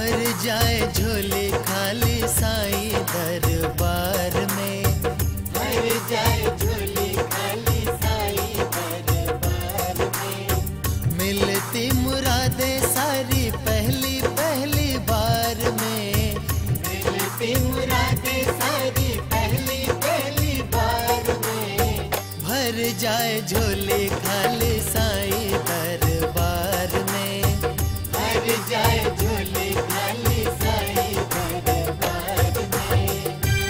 भर जाए झोली खाली साईं दरबार में, भर जाए झोली खाली साईं दरबार में। मिलती मुरादें सारी पहली पहली बार में, मिलती मुरादें सारी पहली पहली बार में। भर जाए झोली खाली साईं दरबार में, भर जाए झोली खाली साईं दरबार में।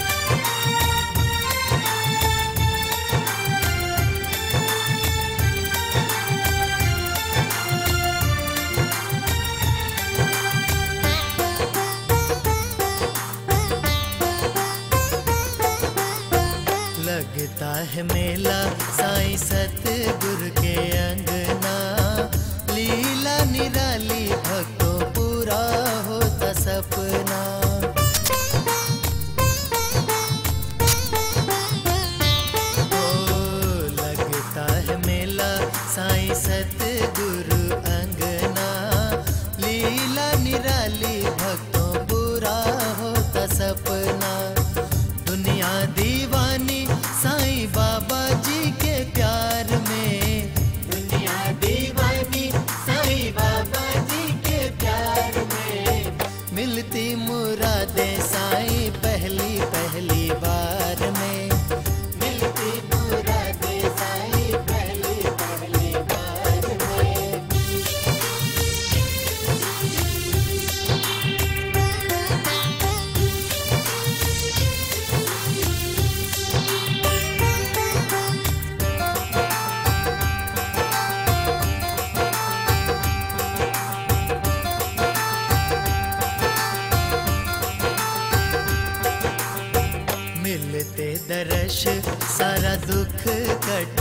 लगता है मेला साईं सतगुरु के अंगना, लीला निराली भक्तों पूरा होता सपना। ओ लगता है मेला साईं सतगुरु अंगना, लीला निराली भक्तों पूरा होता सपना। दुनिया दीवानी साईं बाबा जी के प्यार में, दुनिया दीवानी साईं बाबा जी के प्यार में। मिलती मुरादें साईं पहली पहली बार में, मिलती मुरादें साईं पहली पहली बार में। मिलते दर्श सारा दुख कट